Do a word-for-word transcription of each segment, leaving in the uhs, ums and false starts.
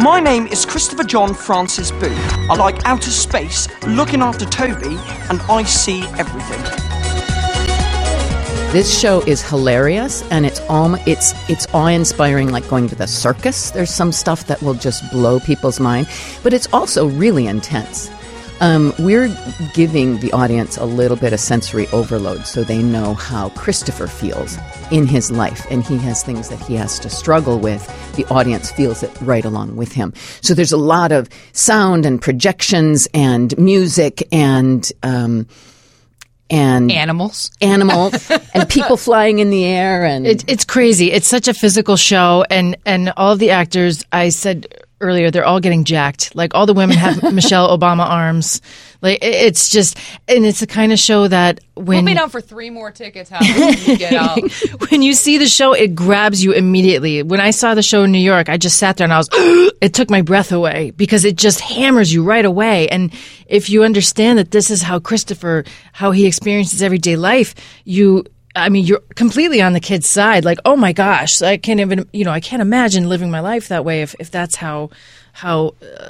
My name is Christopher John Francis Booth. I like outer space, looking after Toby, and I see everything. This show is hilarious, and it's all, it's it's awe-inspiring, like going to the circus. There's some stuff that will just blow people's mind, but it's also really intense. Um, we're giving the audience a little bit of sensory overload so they know how Christopher feels in his life, and he has things that he has to struggle with. The audience feels it right along with him. So there's a lot of sound and projections and music and... Um, And animals, animals, and people flying in the air, and it, it's crazy. It's such a physical show, and and all of the actors. I said earlier, they're all getting jacked. Like all the women have Michelle Obama arms. Like it's just, and it's the kind of show that when we'll be down for three more tickets. How you get out? When you see the show, it grabs you immediately. When I saw the show in New York, I just sat there and I was, it took my breath away because it just hammers you right away. And if you understand that this is how Christopher, how he experiences everyday life, you. I mean, you're completely on the kid's side. Like, oh my gosh, I can't even, you know, I can't imagine living my life that way if, if that's how, how uh,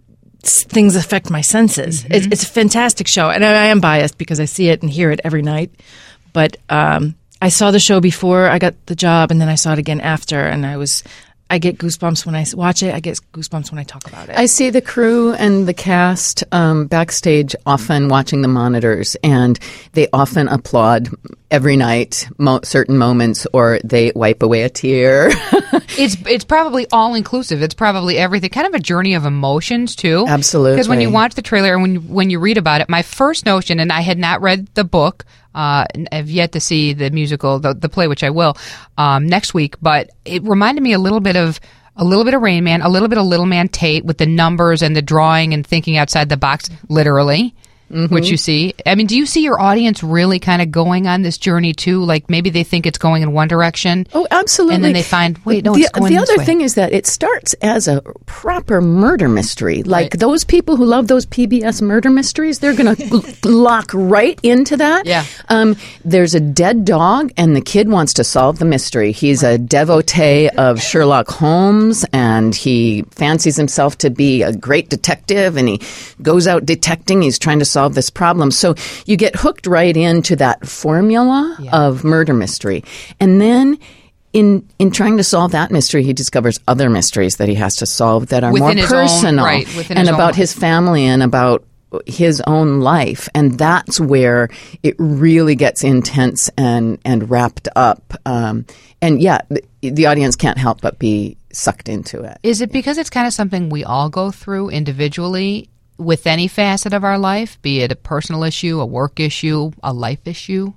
things affect my senses. Mm-hmm. It's, it's a fantastic show. And I, I am biased because I see it and hear it every night. But um, I saw the show before I got the job, and then I saw it again after, and I was... I get goosebumps when I watch it. I get goosebumps when I talk about it. I see the crew and the cast um, backstage often watching the monitors, and they often applaud every night mo- certain moments, or they wipe away a tear. It's it's probably all inclusive. It's probably everything. Kind of a journey of emotions too. Absolutely. Because when you watch the trailer and when you, when you read about it, my first notion, and I had not read the book. Uh, I've yet to see the musical, the, the play, which I will um, next week. But it reminded me a little bit of a little bit of Rain Man, a little bit of Little Man Tate with the numbers and the drawing and thinking outside the box, literally. Mm-hmm. Which you see. I mean, do you see your audience really kind of going on this journey too? Like maybe they think it's going in one direction. Oh, absolutely. And then they find, wait, no, the, it's going The this other way. thing is that it starts as a proper murder mystery. Like right. those people who love those P B S murder mysteries, they're going to lock right into that. Yeah. Um, there's a dead dog, and the kid wants to solve the mystery. He's a devotee of Sherlock Holmes, and he fancies himself to be a great detective, and he goes out detecting. He's trying to solve this problem. So you get hooked right into that formula yeah. of murder mystery. And then in in trying to solve that mystery, he discovers other mysteries that he has to solve that are within more his personal own, right, within and his about own his family and about his own life. And that's where it really gets intense and, and wrapped up. Um, and yeah, the, the audience can't help but be sucked into it. Is it because it's kind of something we all go through individually? With any facet of our life, be it a personal issue, a work issue, a life issue?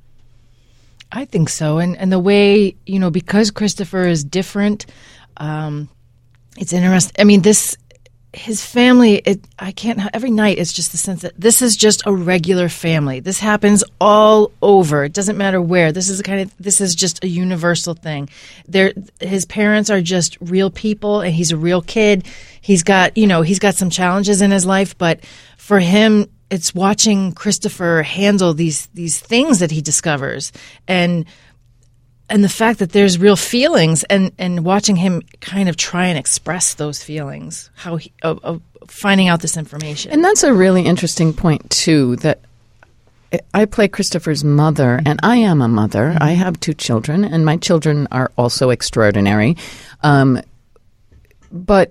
I think so. And and the way, you know, because Christopher is different, um, it's interesting. I mean, this, his family, it, I can't, every night it's just the sense that this is just a regular family. This happens all over. It doesn't matter where. This is a kind of, this is just a universal thing. There, his parents are just real people, and he's a real kid. He's got, you know, he's got some challenges in his life, but for him, it's watching Christopher handle these these things that he discovers, and and the fact that there's real feelings, and, and watching him kind of try and express those feelings, how he, of, of finding out this information. And that's a really interesting point too. That I play Christopher's mother, and I am a mother. Mm-hmm. I have two children, and my children are also extraordinary, um, but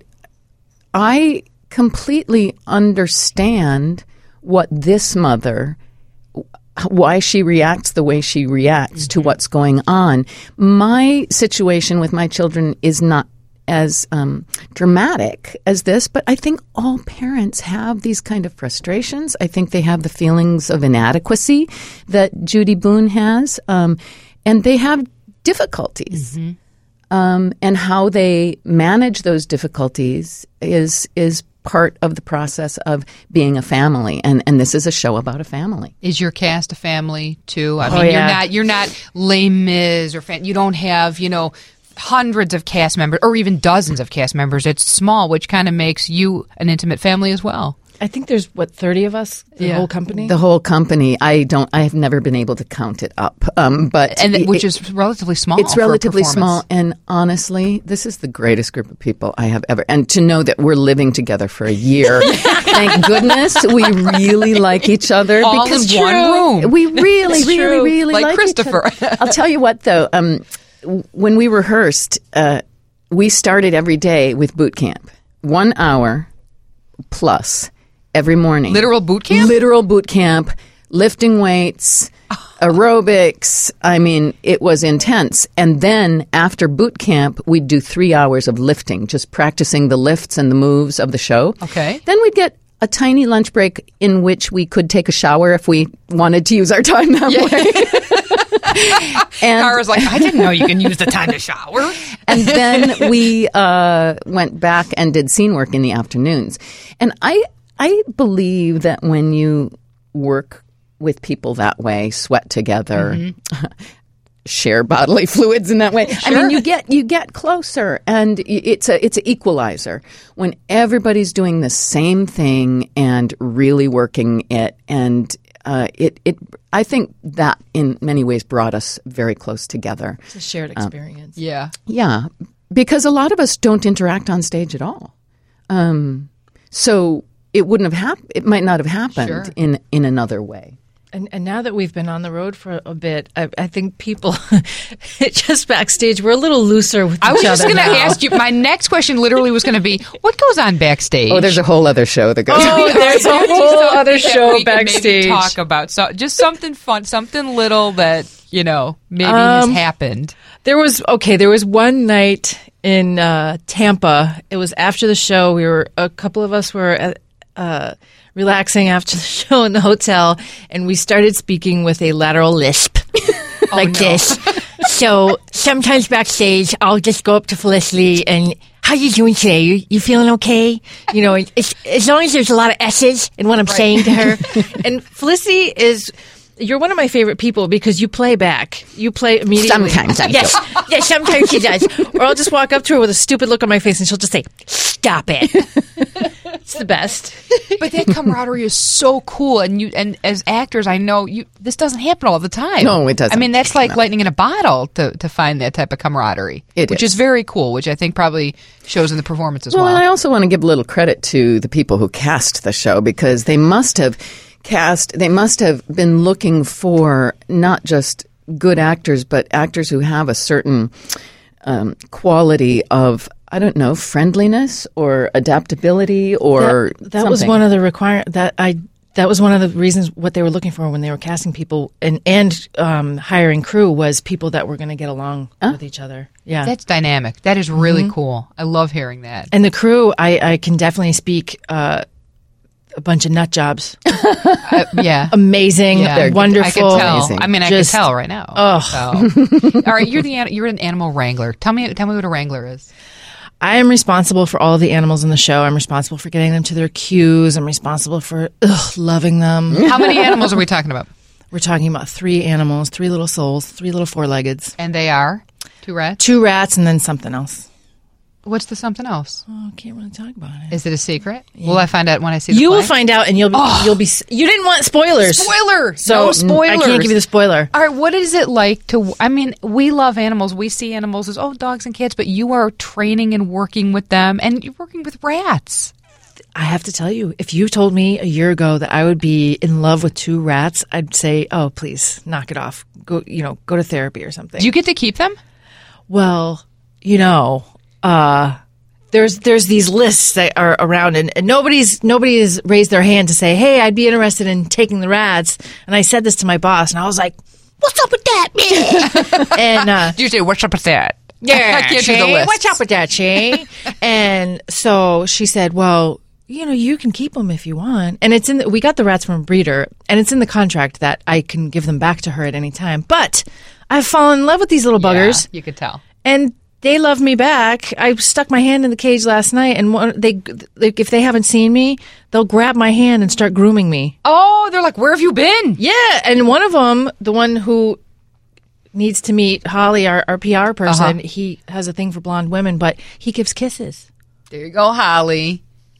I completely understand what this mother, why she reacts the way she reacts mm-hmm. to what's going on. My situation with my children is not as um, dramatic as this, but I think all parents have these kind of frustrations. I think they have the feelings of inadequacy that Judy Boone has, um, and they have difficulties. Mm-hmm. Um, and how they manage those difficulties is is part of the process of being a family, and and this is a show about a family. Is your cast a family too? I oh, mean, yeah. you're not you're not Les Mis or fan, you don't have you know hundreds of cast members or even dozens of cast members. It's small, which kind of makes you an intimate family as well. I think there's, what, thirty of us? The Yeah. whole company? The whole company. I don't. I have never been able to count it up. Um, but and it- which it- is relatively small. It's for a relatively small, performance. and honestly, this is the greatest group of people I have ever. And to know that we're living together for a year, thank goodness, we really like each other. All because in one true, room. We really, It's really, true. really Like like Christopher. Each other. I'll tell you what, though. Um, w- when we rehearsed, uh, we started every day with boot camp, one hour plus every morning. Literal boot camp? Literal boot camp, lifting weights, aerobics. I mean, it was intense. And then after boot camp, we'd do three hours of lifting, just practicing the lifts and the moves of the show. Okay. Then we'd get a tiny lunch break in which we could take a shower if we wanted to use our time that way. and, Kara's like, I didn't know you can use the time to shower. and then we uh, went back and did scene work in the afternoons. And I I believe that when you work with people that way, sweat together, Mm-hmm. share bodily fluids in that way, I mean, you get you get closer, and y- it's a it's an equalizer when everybody's doing the same thing and really working it. And uh, it it I think that in many ways brought us very close together. It's a shared experience. Yeah. Yeah, because a lot of us don't interact on stage at all. Um, so it wouldn't have happened. It might not have happened Sure. in in another way. And, and now that we've been on the road for a bit, I, I think people, just backstage, we're a little looser with I was each just other going to now. ask you. My next question literally was going to be, what goes on backstage? Oh, there's a whole other show that goes. Oh, there's a Just whole something other that show we can maybe backstage. talk about so just something fun, something little that you know maybe Um, has happened. There was, okay, there was one night in uh, Tampa. It was after the show. We were, a couple of us were uh, uh, relaxing after the show in the hotel, and we started speaking with a lateral lisp like this. So sometimes backstage, I'll just go up to Felicity and, how you doing today? You, you feeling okay? You know, it's, as long as there's a lot of S's in what I'm saying to her. And Felicity is... You're one of my favorite people because you play back. You play immediately. Sometimes I do. Yes, yes, sometimes she does. Or I'll just walk up to her with a stupid look on my face and she'll just say, "Stop it." It's the best. But that camaraderie is so cool, and you and as actors, I know you. This doesn't happen all the time. No, it doesn't. I mean, that's like No. lightning in a bottle to to find that type of camaraderie. It which is. is very cool. Which I think probably shows in the performance as Well, well. and I also want to give a little credit to the people who cast the show because they must have cast. They must have been looking for not just good actors, but actors who have a certain um, quality of. I don't know, friendliness or adaptability or that, that was something. one of the require that I that was one of the reasons what they were looking for when they were casting people and and um, hiring crew was people that were going to get along with each other. Yeah, That's dynamic. That is really cool. I love hearing that. and the crew, I, I can definitely speak uh, a bunch of nut jobs. Uh, yeah. Amazing, Yeah. They're wonderful. I can tell. Amazing. I mean, I Just- can tell right now. Ugh. So. All right, you're the an- you're an animal wrangler. Tell me, tell me what a wrangler is. I am responsible for all the animals in the show. I'm responsible for getting them to their cues. I'm responsible for ugh, loving them. How many animals are we talking about? We're talking about three animals, three little souls, three little four-leggeds, And they are two rats. two rats, and then something else. What's the something else? Oh, I can't really talk about it. Is it a secret? Will I find out when I see the You will play? find out, and you'll be, you'll be. You didn't want spoilers. Spoiler. So no spoilers. I can't give you the spoiler. All right, what is it like to? I mean, we love animals. We see animals as oh, dogs and cats, but you are training and working with them, and you're working with rats. I have to tell you, if you told me a year ago that I would be in love with two rats, I'd say, "Oh, please, knock it off. Go, you know, go to therapy or something." Do you get to keep them? Well, you know, uh, there's there's these lists that are around, and, and nobody's nobody has raised their hand to say, "Hey, I'd be interested in taking the rats." And I said this to my boss, and I was like, "What's up with that?" and uh, Do you say what's up with that? yeah, I can't do the Shay, list. what's up with that, Shay? And so she said, "Well, you know, you can keep them if you want." And it's in the, we got the rats from a breeder, and it's in the contract that I can give them back to her at any time. But I've fallen in love with these little buggers. Yeah, you could tell. And they love me back. I stuck my hand in the cage last night, and one, they, like, if they haven't seen me, they'll grab my hand and start grooming me. Oh, they're like, where have you been? Yeah, and one of them, the one who needs to meet Holly, our, our P R person, Uh-huh. he has a thing for blonde women, but he gives kisses. There you go, Holly.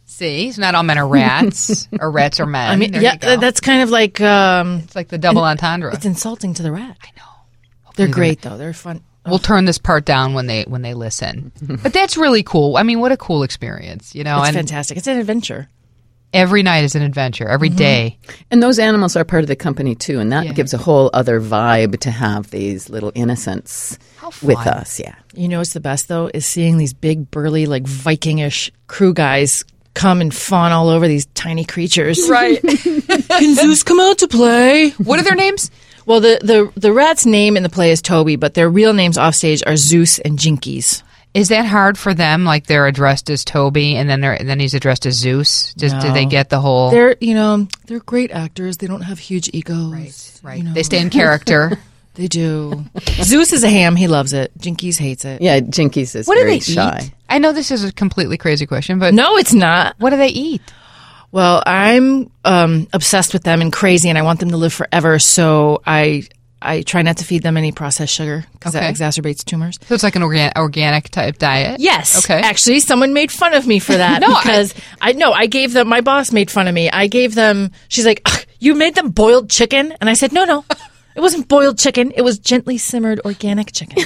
See, it's not all men are rats, or rats are men. I mean, There yeah, you go. that's kind of like um, It's like the double entendre. it's insulting to the rat. I know. They're great though. They're fun. We'll turn this part down when they when they listen. But that's really cool. I mean, what a cool experience, you know. It's and fantastic. It's an adventure. every night is an adventure. Every day. And those animals are part of the company too, and that Yeah. gives a whole other vibe to have these little innocents How fun. with us. Yeah. You know what's the best though is seeing these big burly like Vikingish crew guys come and fawn all over these tiny creatures. Right. Can Zeus come out to play? What are their names? Well, the, the the rat's name in the play is Toby, but their real names off stage are Zeus and Jinkies. Is that hard for them? Like they're addressed as Toby, and then they're and then he's addressed as Zeus. Just do No. they get the whole? They're you know they're great actors. They don't have huge egos. right, right. You know. They stay in character. They do. Zeus is a ham. He loves it. Jinkies hates it. Yeah, Jinkies is What do very they shy. eat? I know this is a completely crazy question, but No, it's not. what do they eat? Well, I'm um, obsessed with them and crazy, and I want them to live forever. So I I try not to feed them any processed sugar because Okay. that exacerbates tumors. So it's like an organ- organic type diet. Yes. Okay. Actually, someone made fun of me for that No, I- because I no, I gave them. My boss made fun of me. I gave them. She's like, "Ugh, you made them boiled chicken, and I said, no, no. It wasn't boiled chicken. It was gently simmered organic chicken.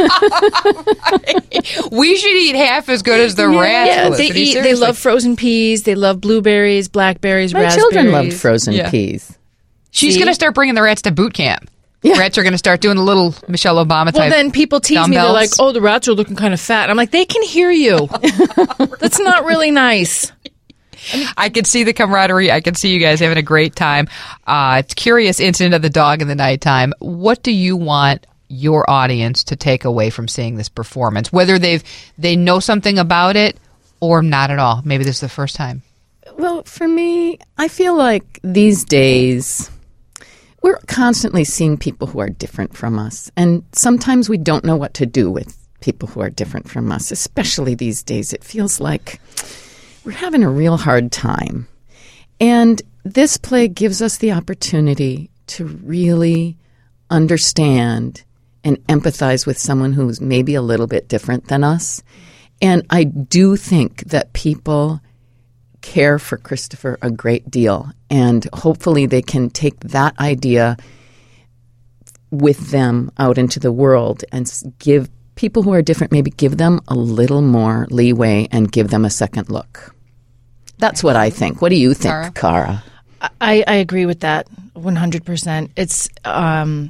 We should eat half as good as the rats. Yeah, they Felicity, eat. They seriously. love frozen peas. They love blueberries, blackberries, My raspberries. children loved frozen Yeah. peas. She's See? going to start bringing the rats to boot camp. Rats are going to start doing the little Michelle Obama type. Well, then people tease me. They're dumbbells. like, "Oh, the rats are looking kind of fat." And I'm like, "They can hear you. That's not really nice." I could see the camaraderie. I could see you guys having a great time. Uh, it's Curious Incident of the Dog in the Nighttime. What do you want your audience to take away from seeing this performance? Whether they've they know something about it or not at all. Maybe this is the first time. Well, for me, I feel like these days we're constantly seeing people who are different from us. And sometimes we don't know what to do with people who are different from us, especially these days. It feels like we're having a real hard time. And this play gives us the opportunity to really understand and empathize with someone who's maybe a little bit different than us. And I do think that people care for Christopher a great deal, and hopefully they can take that idea with them out into the world and s- give people who are different, maybe give them a little more leeway and give them a second look. That's what I think. What do you think, Cara? Cara? I, I agree with that one hundred percent. It's um,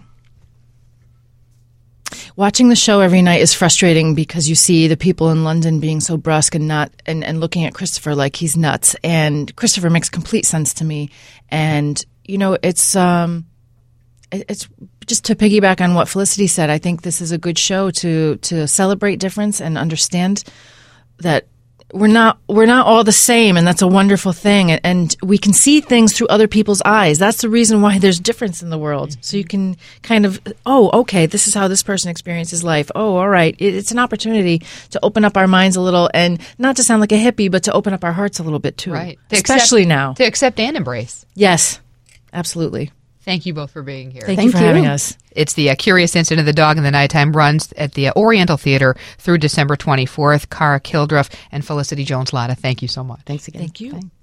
watching the show every night is frustrating because you see the people in London being so brusque and not and, and looking at Christopher like he's nuts. And Christopher makes complete sense to me. And you know, it's um, it, it's just to piggyback on what Felicity said. I think this is a good show to to celebrate difference and understand that we're not we're not all the same, and that's a wonderful thing. And, and we can see things through other people's eyes. That's the reason why there's difference in the world. Mm-hmm. So you can kind of, oh, okay, this is how this person experiences life. Oh, all right. It, it's an opportunity to open up our minds a little, and not to sound like a hippie, but to open up our hearts a little bit too. Right. To Especially accept- now. To accept and embrace. Yes, absolutely. Thank you both for being here. Thank, Thank you for you. having us. It's the uh, Curious Incident of the Dog in the Nighttime, runs at the uh, Oriental Theater through December twenty-fourth. Cara Kildruff and Felicity Jones-Latta, thank you so much. Thanks again. Thank you. Bye.